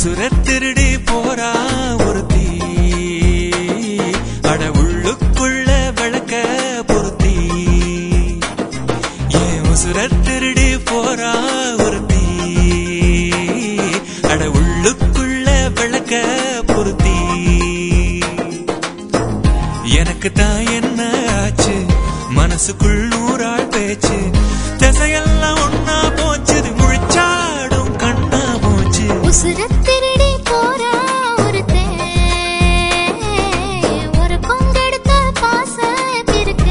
உசுரத்திருடி போரா ஒருத்தி அட உள்ளுக்குள்ள விளக்க பொருத்தி ஏன் உசுரத்திருடி போரா ஒருத்தி அட உள்ளுக்குள்ள விளக்க பொருத்தி எனக்கு தான் என்ன ஆச்சு மனசுக்குள் நூறாள் பேச்சு திசையெல்லாம் ஒன்னா போச்சுது முழிச்சாடும் கண்ணா போச்சு உசுரத்திருடி போரா ஒருத்தே ஒரு கொங்கெடுத்த பாச பிறகு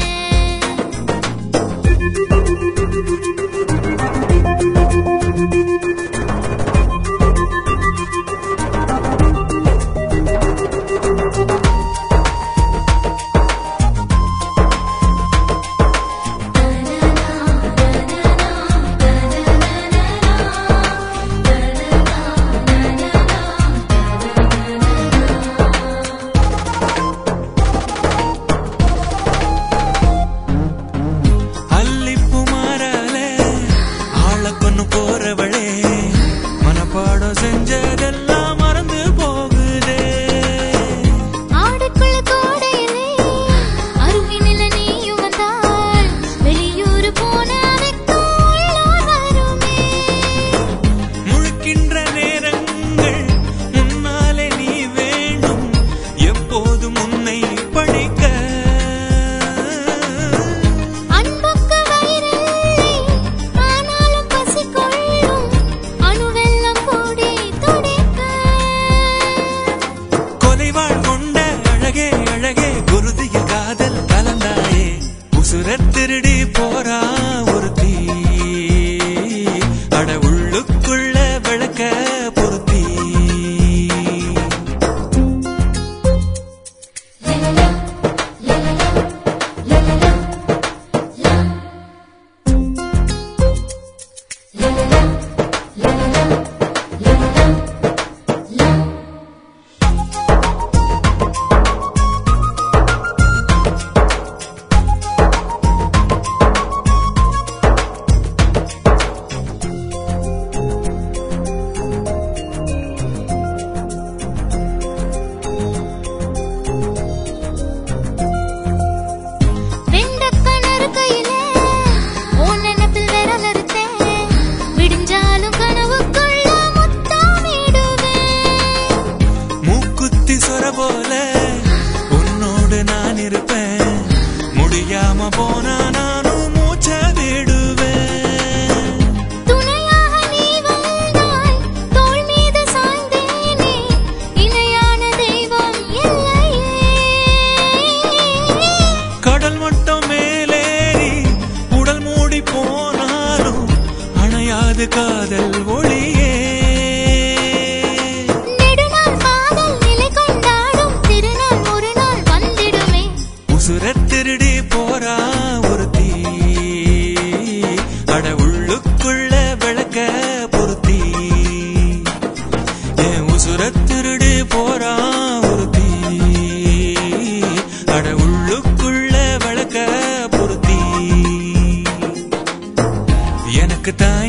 போறவளே மனப்பாடம் செஞ்சதெல்லாம் மறந்து போகுதே ஆடுக்குள்ள கோடையிலே அருகினில நீயும் வந்தால் வெளியூர் போன வருமே முழுக்கின்ற நேரங்கள் முன்னாலே நீ வேண்டும் எப்போதும் உன்னை படிக்க குருதியில் காதல் கலந்தாயே உசுரத்திருடி போரா ஒருத்தி அட உள்ளுக்குள்ள விளக்க பொருத்தி போல உன்னோடு நான் இருப்பேன் முடியாம போனா நானும் மூச்ச விடுவேன் துணையாக நீ வந்தாய் தோள் மீது சாய்ந்தேனே இணையான தெய்வம் இல்லையே கடல் மட்டம் மேலேறி உடல் மூடி போனாலும் அணையாது காதல் ஒளியே உசுரத்திருடி போரா ஒருத்தி அட உள்ளுக்குள்ள விளக்க பொருத்தி என் உசுரத்திருடி போரா ஒருத்தி அட உள்ளுக்குள்ள விளக்க பொருத்தி எனக்கு தான்